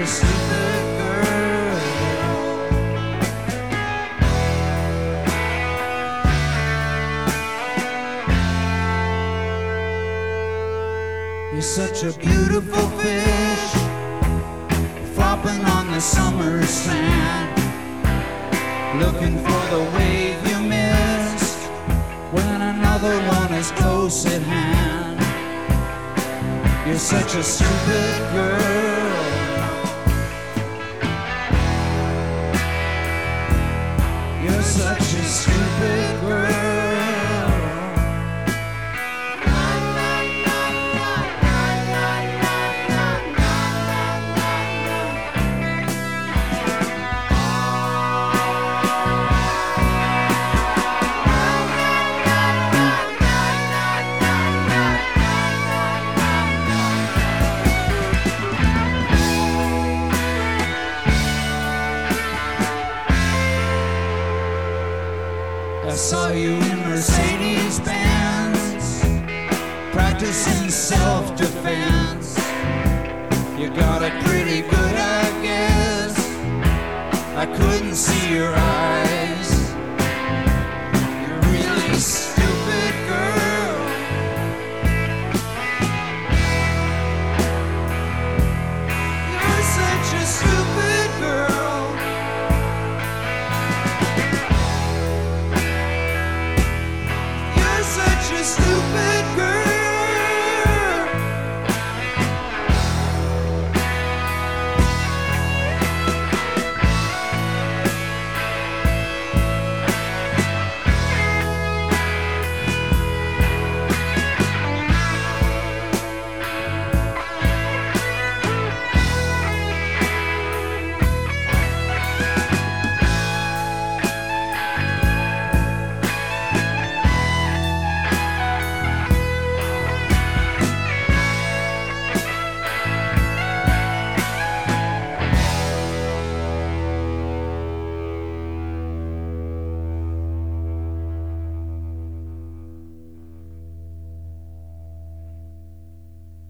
a stupid girl. You're such a beautiful fish, flopping on the summer sand, looking for the wave you missed when another one is close at hand. You're such a stupid girl. You're such a stupid girl. I saw you in Mercedes-Benz, practicing self-defense. You got it pretty good, I guess. I couldn't see your eyes.